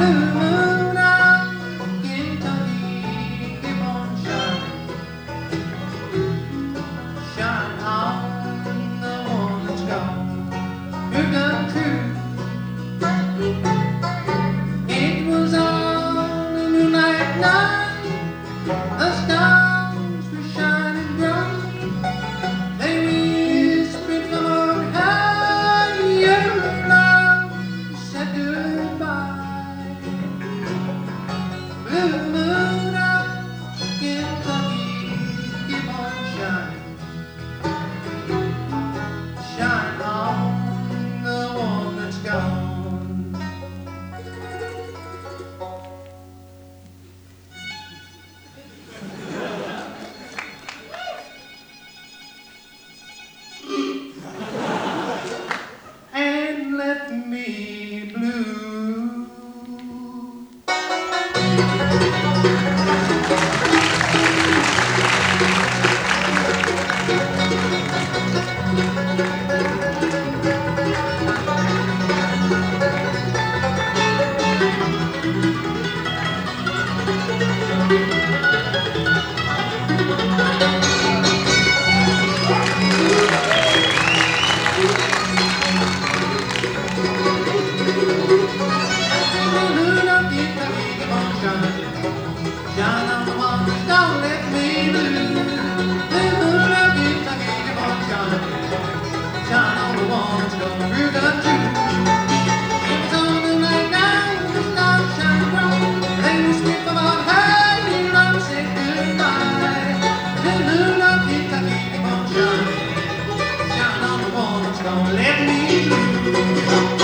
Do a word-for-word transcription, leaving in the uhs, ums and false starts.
moon out in Kentucky, keep on shining, shine on the one that's gone. You're done true. It was on a moonlight night, the stars were shining bright. They whispered from on high, your love said goodbye. Blue moon out in Kentucky, keep on shining, shine on the one that's gone. And left me blue. Shine on the one that's gone, let me blue. The moon of Kentucky, keep on shining, shine on the one that's gone, real done true. It was on the night now, the stars shine bright. They whispered from on high, your love said goodbye. The moon of Kentucky, keep on shining, shine on the one that's gone, let me blue.